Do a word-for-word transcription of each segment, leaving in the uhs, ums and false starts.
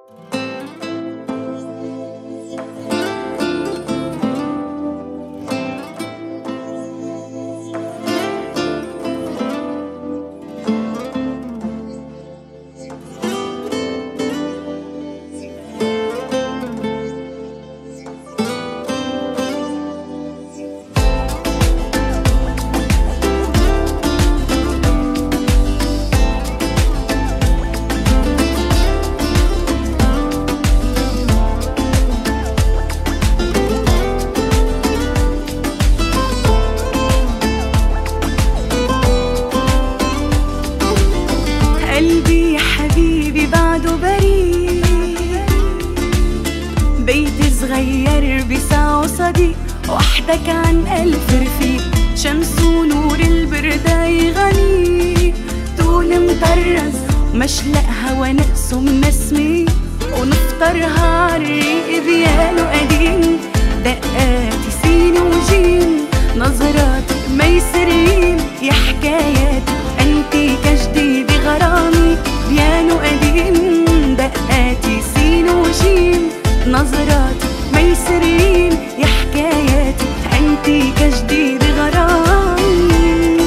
قلبي يا حبيبي بعده بريء، بيت صغير بساعه صديق، وحدك عن ألف رفيق، شمس ونور البرداي غني، طول مطرز مشلق هوا نقسه منسمي، ونفطرها عالريق بيانو قديم، دقات سين وجيم، نظرات ميسرين، يا حكايات انتيكا جديد غرامي، بيانو قديم، دقاتي سين وجيم، نظرات ميسرين، يا حكايات انتيكا جديد غرامي.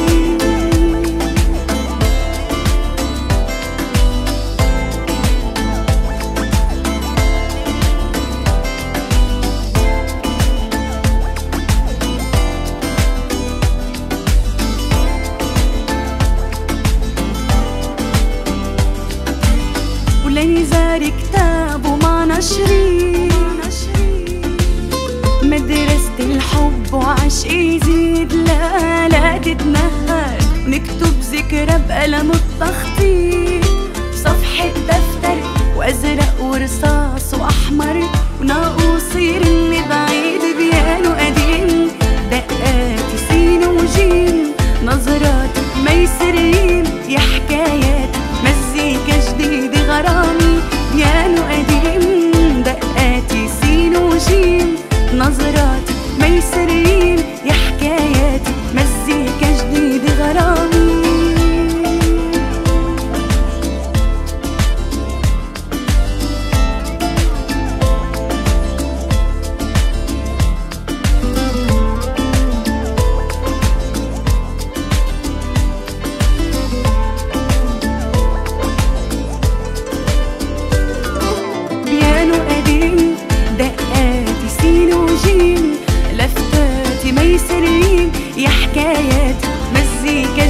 لنزار كتاب ومعنا شريط، مدرسة الحب وعشق يزيد، لا لا تتنهر، نكتب ذكرى بقلم التخطيط، صفحة دفتر وأزرق ورصاص وأحمر، وناقوس يرن بعيد، بيانو قديم، دقات سين وجيم، نظرات ميسرين، يا حكايات مزيكا جديد غرامي، بيانو قديم، دقاتي سين وجيم، نظرات ميسرين، يا حكايات مزيكا جديد غرامي. لفتاتي ميسرين، يا حكايات مزيكا